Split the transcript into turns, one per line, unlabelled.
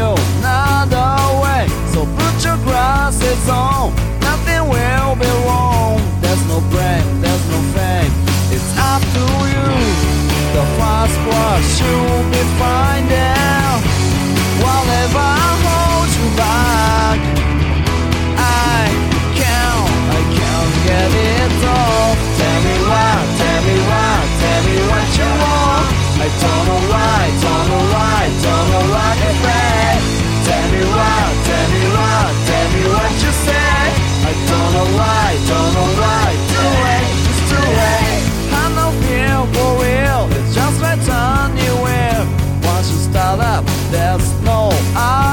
another way. So put your glasses on, nothing will be wrong. There's no blame, there's no fame, it's up to you. The fast brush you'll be finding, whatever holds you back. I can't get it off. Tell me why, tell me why, tell me what you want. I don't know why, don't know why, don't know what to say. Tell me why, tell me why, tell me what you say. I don't know why, don't know why. Too late, it's too late. I don't feel for real, it's just like turning wheel. Once you start up, there's no